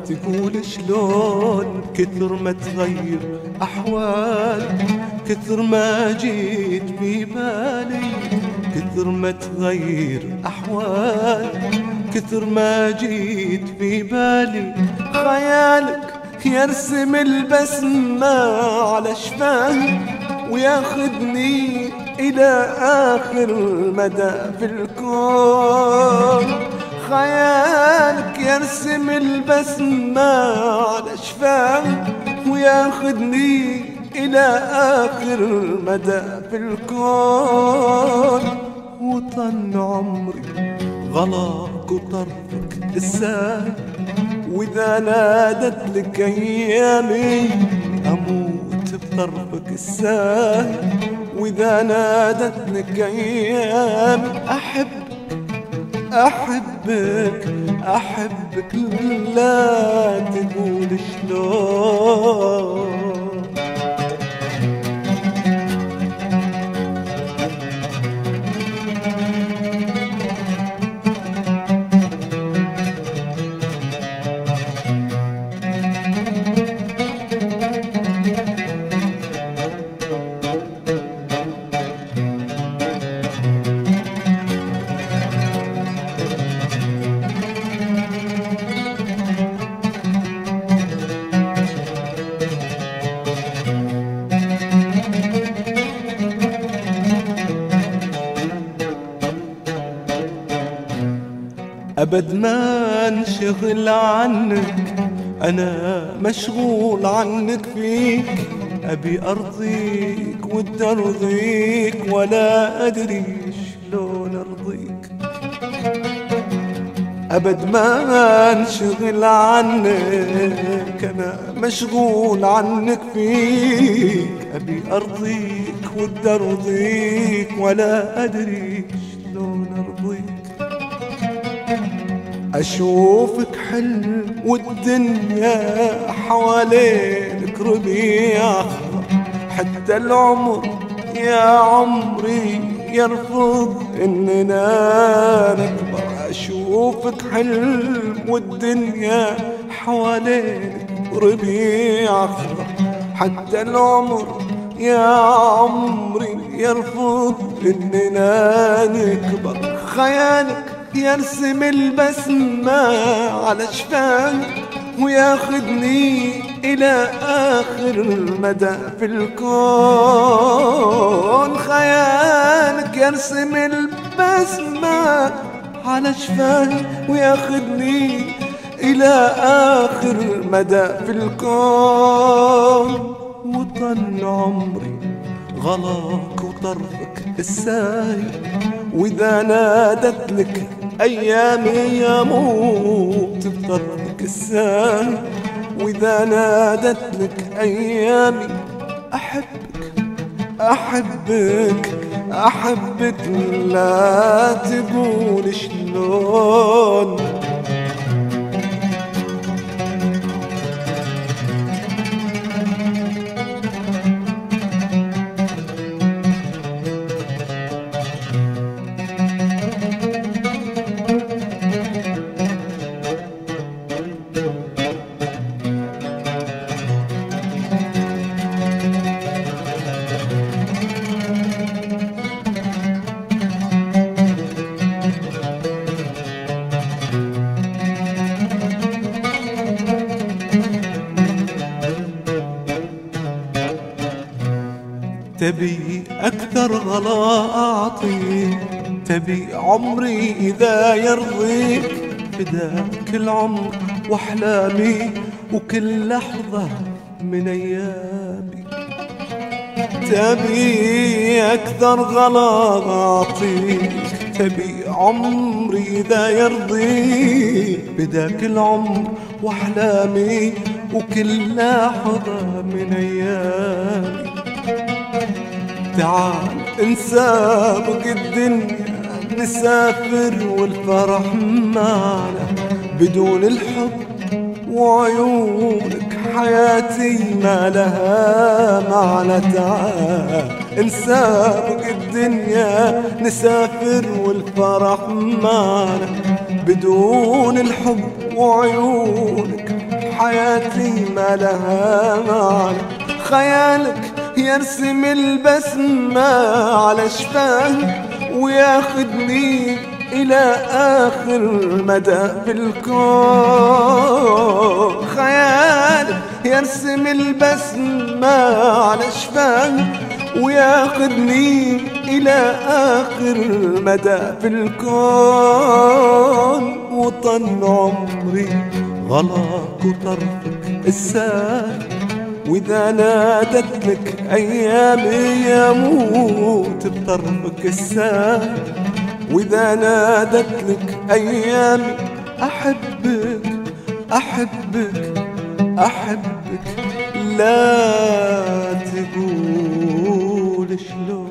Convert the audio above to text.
تقول شلون كثر ما تغير أحوالي، كثر ما جيت في بالي، كثر ما تغير أحوالي، كثر ما جيت في بالي. خيالك يرسم البسمة على شفاهي وياخذني إلى آخر مدى في الكون. خيالك يرسم البسمة على شفاهي وياخذني إلى آخر مدى في الكون. وطن عمري غلاك وطرفك الساهي، وإذا نادت لك أيامي أموت بطرفك الساهي، وإذا نادت لك أيامي أحبك أحبك لا تقول شلون. أبد ما انشغل عنك، أنا مشغول عنك فيك. أبي أرضيك ودي أرضيك ولا أدري شلون أرضيك. أبد ما انشغل عنك، أنا مشغول عنك فيك. أبي أرضيك ودي أرضيك ولا أدري شلون أرضيك. أشوفك حلم والدنيا حوالينك ربيع أخضر، حتى العمر يا عمري يرفض إننا نكبر. أشوفك حلم والدنيا حوالينك ربيع أخضر، حتى العمر يا عمري يرفض إننا نكبر. خيالك يرسم البسمة على شفاهي وياخذني إلى آخر مدى في الكون. خيالك يرسم البسمة على شفاهي وياخذني إلى آخر مدى في الكون. وطن عمري غلاك وطرفك الساهي، وإذا نادت لك أيامي يموت بطرفك الساهي، وإذا نادت لك أيامي أحبك أحبك لا تقول شلون. تبي أكثر غلا أعطيك، تبي عمري إذا يرضيك، فداك العمر وأحلامي وكل لحظة من أيامي. تبي أكثر غلا أعطيك، تبي عمري إذا يرضيك، فداك العمر وأحلامي وكل لحظة من أيامي. تعال نسابق الدنيا نسافر والفرح معنا، بدون الحب وعيونك حياتي ما لها معنى. تعال نسابق الدنيا نسافر والفرح معنا، بدون الحب وعيونك حياتي ما لها معنى. خيالك يرسم البسمة على شفاه وياخدني إلى آخر مدى في الكون. خيالك يرسم البسمة على شفاه وياخدني إلى آخر مدى في الكون. وطن عمري غلاك وطرفك الساعة، وإذا نادتلك أيامي يموت بطرفك الساعة. وإذا نادتلك أيامي أحبك أحبك أحبك، لا تقول شلون.